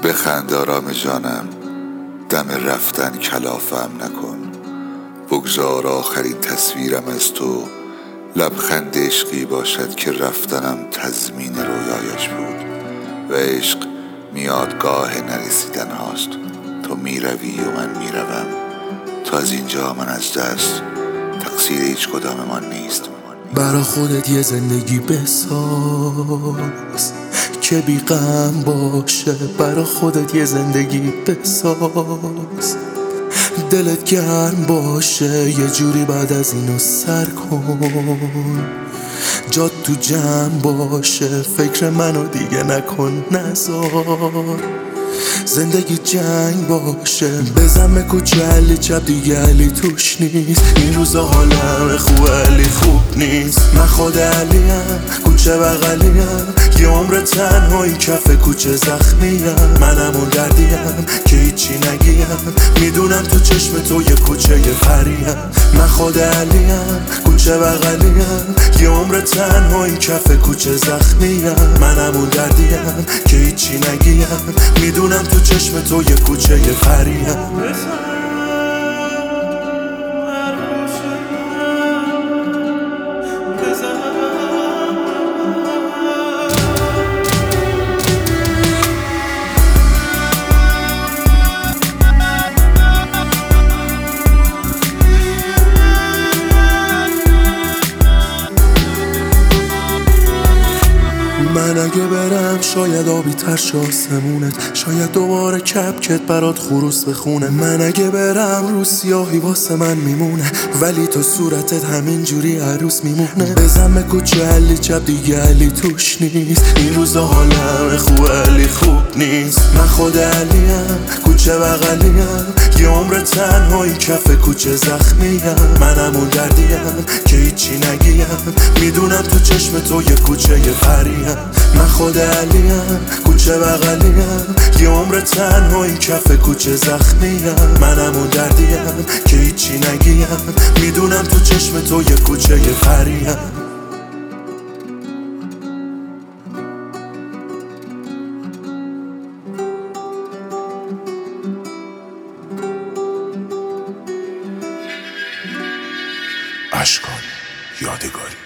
بخند آرام جانم، دم رفتن کلافم نکن. بگذار آخرین تصویرم از تو لبخند عشقی باشد که رفتنم تضمین رویایش بود. و عشق میادگاه نرسیدن هاست. تو میروی و من میروم. تو از اینجا من از دست، تقصیر هیچ کداممان نیست. برا خودت یه زندگی بساز که بی غم باشه. برا خودت یه زندگی بساز دلت گرم باشه. یه جوری بعد از اینو سر کن، جات تو جمع باشه. فکر منو دیگه نکن، نذار زندگی جنگ باشه. بزن به کوچه علی چپ دیگه علی توش نیست. این روزا حالم خوب علی خوب نیست. من خود علیم، کوچه بغلیم، یه عمر تنهایی کف کوچه زخمیم. منم اون دردیم که هیچی نگیم. میدونم تو چشم تو یه کوچه یه پریم. من خود علیم، کوچه بغلیم، یه عمر تنهایی کف کوچه زخمیم. منم اون دردیم که هیچی نگیم. میدونم تو چشم تو یه کوچه یه پریم. من اگه برم شاید آبی تر شه آسمونت، شاید دوباره کپکت برات خروس بخونه. من اگه برم رو سیاهی واسه من میمونه، ولی تو صورتت همین جوری عروس میمونه. بزن به کوچه علی چپ دیگه علی توش نیست. این روزا حالم خوب علی خوب نیست. من خود علیم، کوچه بغلیم، یه عمر تنهایی کف کوچه زخمیم. منم اون دردیم که هیچی نگیم. میدونم تو چشم تو یه کوچه یه پریم. من خود علیم، کوچه بغلیم، یه عمر تنهایی کف کوچه زخمیم. منم اون دردیم که هیچی نگیم. میدونم تو چشم تو یه کوچه یه پریم. اشکان یادگاری.